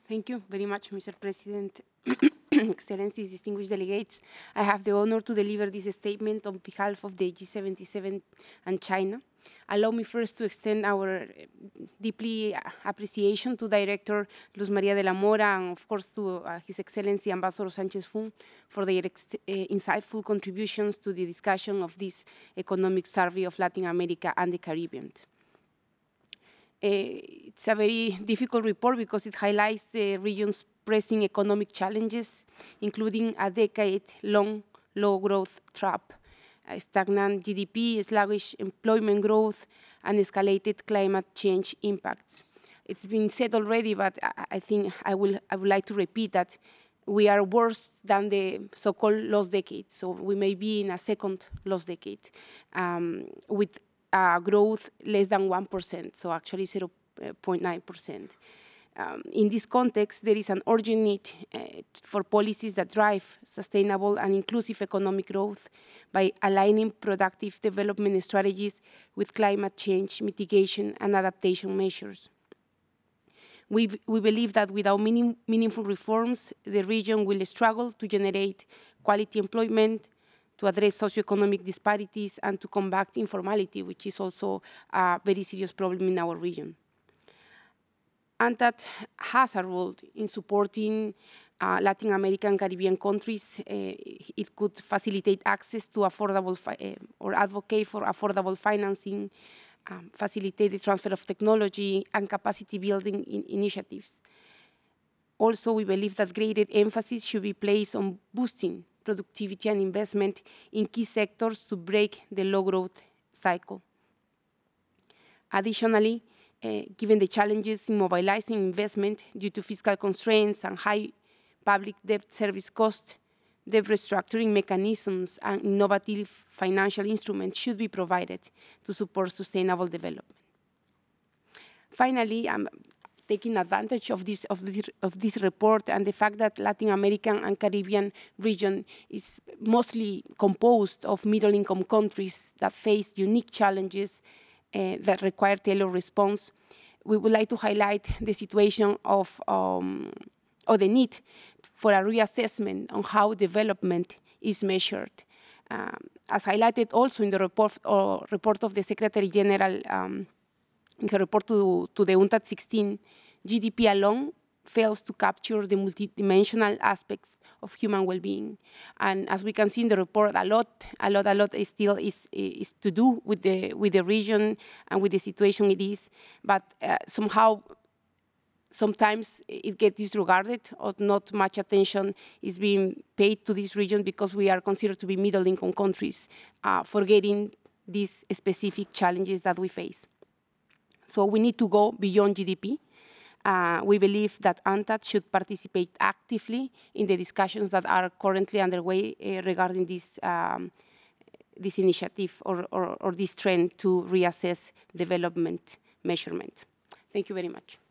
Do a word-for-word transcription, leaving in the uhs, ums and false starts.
Thank you very much, Mister President. Excellencies, distinguished delegates, I have the honor to deliver this statement on behalf of the G seventy-seven and China. Allow me first to extend our deeply appreciation to Director Luz Maria de la Mora and, of course, to uh, His Excellency Ambassador Sanchez Fun for their uh, insightful contributions to the discussion of this economic survey of Latin America and the Caribbean. Uh, it's a very difficult report because it highlights the region's pressing economic challenges, including a decade-long low-growth trap, stagnant G D P, sluggish employment growth, and escalated climate change impacts. It's been said already, but I think I, will, I would like to repeat that we are worse than the so-called lost decade. So we may be in a second lost decade um, with uh, growth less than one percent, so actually zero point nine percent. Um, in this context, there is an urgent need uh, for policies that drive sustainable and inclusive economic growth by aligning productive development strategies with climate change mitigation and adaptation measures. We, we believe that without meaning, meaningful reforms, the region will struggle to generate quality employment, to address socioeconomic disparities, and to combat informality, which is also a very serious problem in our region. UNCTAD has a role in supporting uh, Latin American Caribbean countries. Uh, it could facilitate access to affordable uh, or advocate for affordable financing, um, facilitate the transfer of technology and capacity building in initiatives. Also, we believe that greater emphasis should be placed on boosting productivity and investment in key sectors to break the low growth cycle. Additionally, uh, given the challenges in mobilizing investment due to fiscal constraints and high public debt service costs, debt restructuring mechanisms and innovative financial instruments should be provided to support sustainable development. Finally, I'm taking advantage of this, of, this, of this report and the fact that Latin American and Caribbean region is mostly composed of middle-income countries that face unique challenges uh, that require tailored response. We would like to highlight the situation of, um, or the need for a reassessment on how development is measured. Um, as highlighted also in the report, or report of the Secretary General um, in her report to, to the UNCTAD sixteen, G D P alone fails to capture the multidimensional aspects of human well-being. And as we can see in the report, a lot, a lot, a lot is still is, is to do with the, with the region and with the situation it is. But uh, somehow, sometimes it gets disregarded, or not much attention is being paid to this region because we are considered to be middle-income countries, uh, forgetting these specific challenges that we face. So we need to go beyond G D P. Uh, we believe that UNCTAD should participate actively in the discussions that are currently underway uh, regarding this, um, this initiative or, or, or this trend to reassess development measurement. Thank you very much.